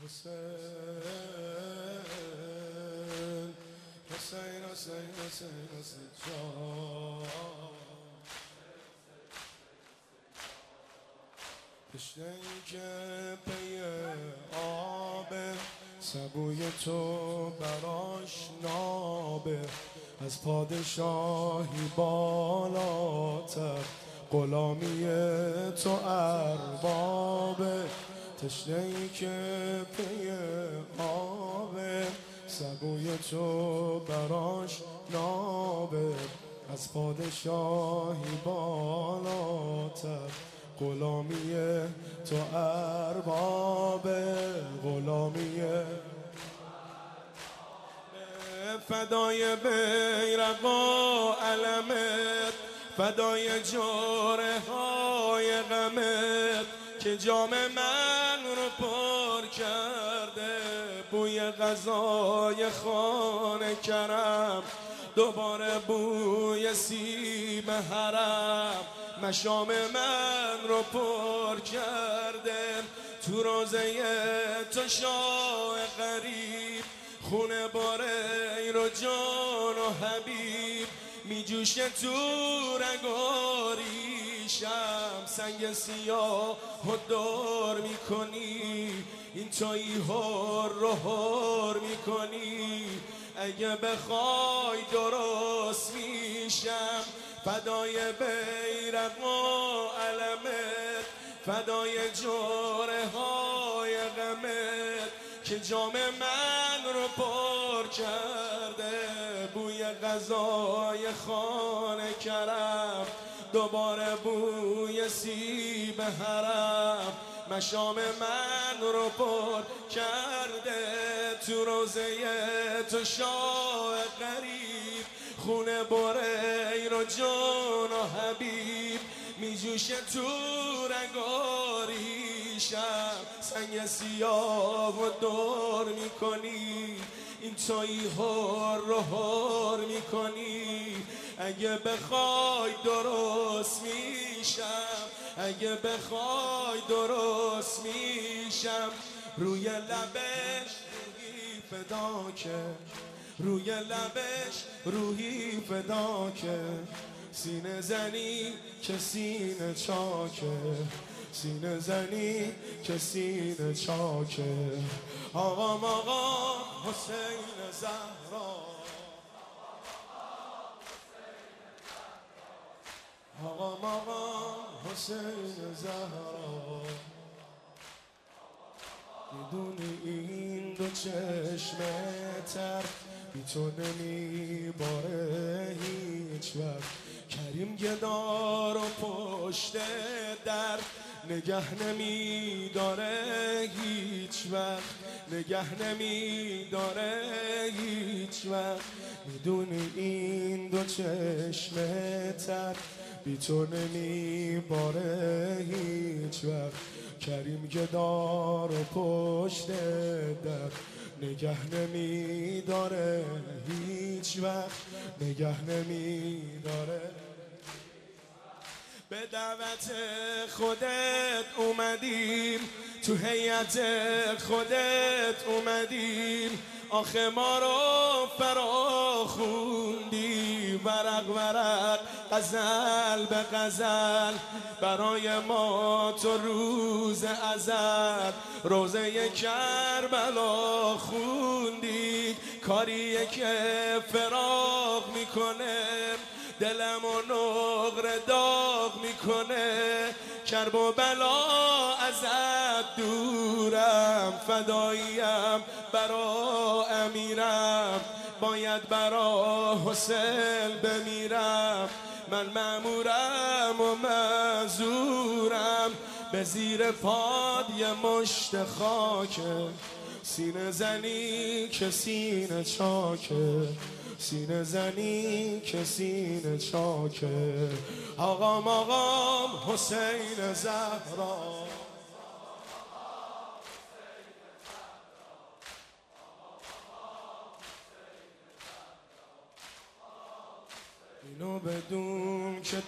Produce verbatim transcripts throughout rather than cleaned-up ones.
حسین حسین حسین حسین جان تشنه ای که پی آبه سبوی تو براش نابه از پادشاهی بالاتر غلامی تو اربابه تشنه ای که پی آبه سبوی تو براش نابه از پادشاهی بالاتر غلامی تو اربابه غلامی فدای بیرق و علمت فدای جوره های غمت که جام من رو پر کرده بوی غذای خانه کرم دوباره بوی سیب حرم مشام من رو پر کرده تو روزه تو شاه غریب خونه باره ای رو جان و حبیب می جوشه تو رگاریشم سنگ سیاه و دور می کنی این تویی هر رو هر می کنی اگه بخوای درست میشم فدای بیرق و علمت فدای جوره های غمت که جام من رو پر کرده بوی غذای خانه کرم دوباره بوی سیب حرم مشام من رو پر کرده تو روزه تو شاه غریب خونه بره ای رو جان و حبیب می جوشه تو رگاریشم سنگ سیاه و دور می کنی این تویی هر رو هر می کنی اگه بخوای درست میشم اگه بخوای درست میشم روی لبش روحی فدا که روی لبش روحی فدا که سینه زنی که سینه چاکه سینه زنی که سینه چاکه آقام آقا حسین زهرا آقام آقا حسین زهرا میدونی این دو چشم تر بی تو نمیباره هیچ وقت کریم گدار و پشت در نگه نمیداره هیچ وقت نگه نمیداره هیچ وقت میدونی این دو چشم تر بی تو نمیباره هیچ وقت کریم گدار و پشت در نگه نمیداره هیچ وقت نگه نمیداره به دعوت خودت اومدیم تو هیئت خودت اومدیم آخه ما رو فرا خوندی ورق ورق غزل به غزل برای ما تو روز ازل روزه کربلا خوندی کاریه که فراق میکنه دلم و نقره داغ میکنه کرب و بلا ازت دورم فداییم برا امیرم باید برا حسین بمیرم من مأمورم و معذورم به زیر پاد یه مشت خاکه سینه زنی که سینه چاکه سینه زنی که سینه چاکه آقام آقام حسین زهرا اینو بدون که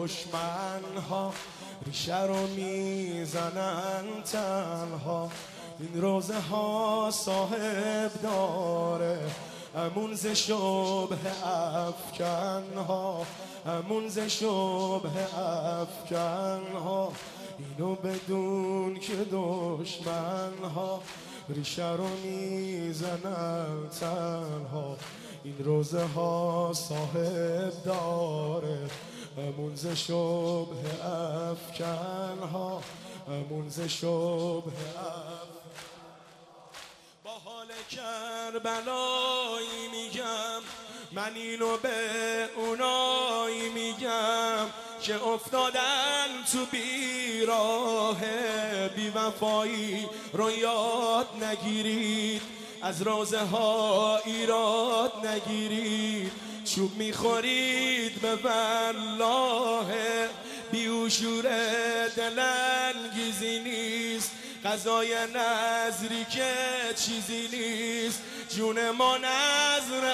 دشمن ها ریشه رو میزنن تنها این روزه ها صاحب داره، امون ز شبه افکن ها، امون ز شبه افکن ها. اینو بدون که دشمن ها ریشه رو میزنن تنها. این روزه ها صاحب داره، امون ز شبه افکن ها، امون ز شبه افکن. با حال کربلایی میگم، من اینو به اونایی میگم که افتادن تو بیراه بی وفایی رو یاد نگیرید، از روزه ها ایراد نگیرید. چوب میخورید به والله، بیوشور دلانگیزی نیست، غذای نظری که چیزی نیست. جون ما نظر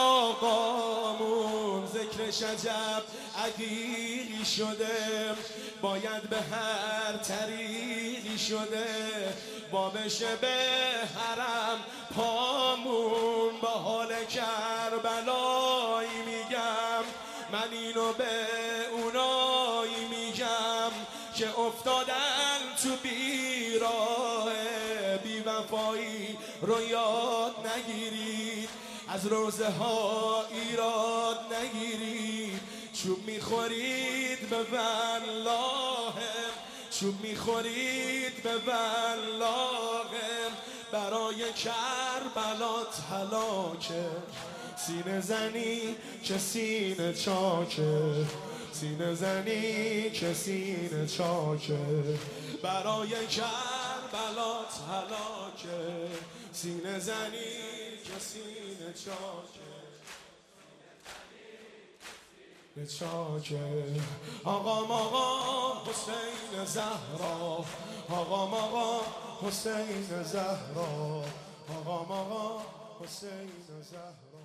آقامون ذکر شجب عقیقی شده، باید به هر طریقی شده با بشه به حرم پامون. با حال کربلایی میگم، من اینو به اونایی میگم که افتادن تو بیراه بی وفایی رو یاد نگیرید، از روزه ها ایراد نگیرید. چوب میخورید به والله، چوب میخورید به والله، برای کربلات هلاکه. سینه زنی که سینه چاکه، سینه زنی که سینه چاکه، برای کربلات هلاکه. سینه زنی که سینه چاکه، به چاکه. آقا آقا حسین زهرا، آقا آقا حسین زهرا، آقا آقا حسین زهرا.